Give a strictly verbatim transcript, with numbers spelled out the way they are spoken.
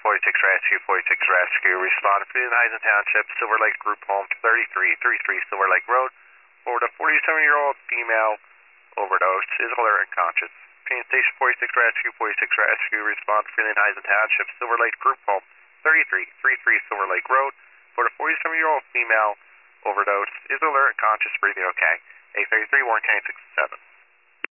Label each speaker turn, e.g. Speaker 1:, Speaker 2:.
Speaker 1: forty-six Rescue, forty-six Rescue, responded to the Heisen Township, Silver Lake Group Home, thirty-three thirty-three Silver Lake Road, over the forty-seven-year-old female overdose, is alert and conscious. Train Station forty-six Rescue, forty-six Rescue, responded to the Heisen Township, Silver Lake Group Home, thirty-three thirty-three Silver Lake Road, over the forty-seven-year-old female overdose, is alert and conscious, breathing okay. eight thirty-three, Warren County sixty-seven.